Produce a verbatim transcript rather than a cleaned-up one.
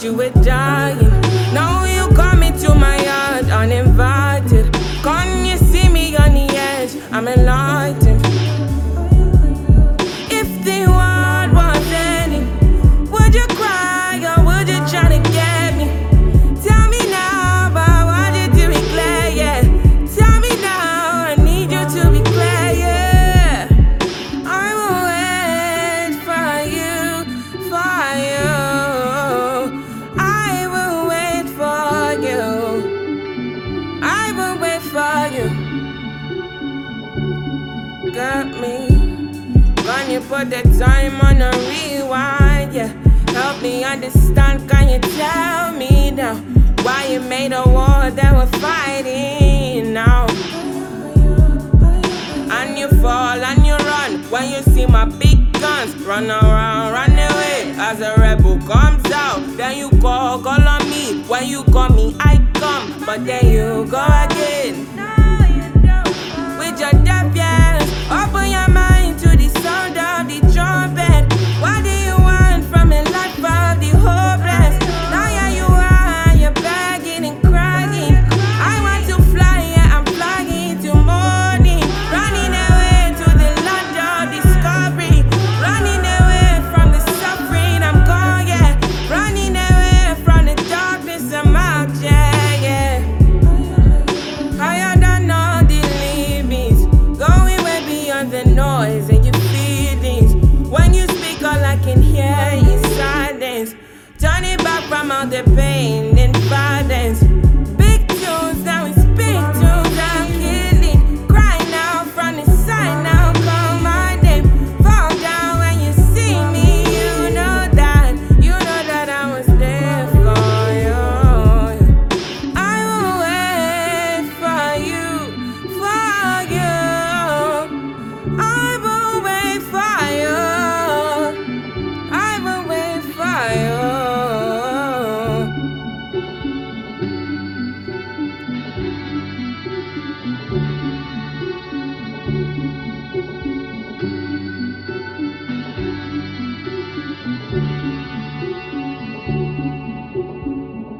thought you were dying. Now you come into my yard uninvited. Can you see me on the edge? I'm enlightened. If the world was ending, would you cry or would you try to get me? Tell me now about what you do in clear, yeah. Tell me now, I need you to be clear, yeah. I will wait for you, for you. I will wait for you. I will wait for you. Got me. Can you put the time on a rewind, yeah? Help me understand, can you tell me now why you made a war that we're fighting now? And you fall and you run when you see my big guns. Run around, run away as a rebel comes out. Then you call, call on me. When you call me, I come. But then you go again with your deaf ears. Open your mind to the sound of the trumpet. What do you want from a life of the hopeless? Now yeah you are, you're begging and crying. I want to fly, yeah, I'm flying to morning. Running away to the land of discovery. Running away from the suffering, I'm gone, yeah. Running away from the darkness, I'm out, yeah, yeah. Higher than all the limits, going way beyond the noise and your feelings. When you speak, all I can hear is silence. Turn it back from all the pain and violence. Big tunes, now it's big tunes, I'm killing. Cry now from the side, now call my name. Fall down when you see me, you know that, you know that I was there for you. I will wait for you, for you. I will wait for you. I will wait for you.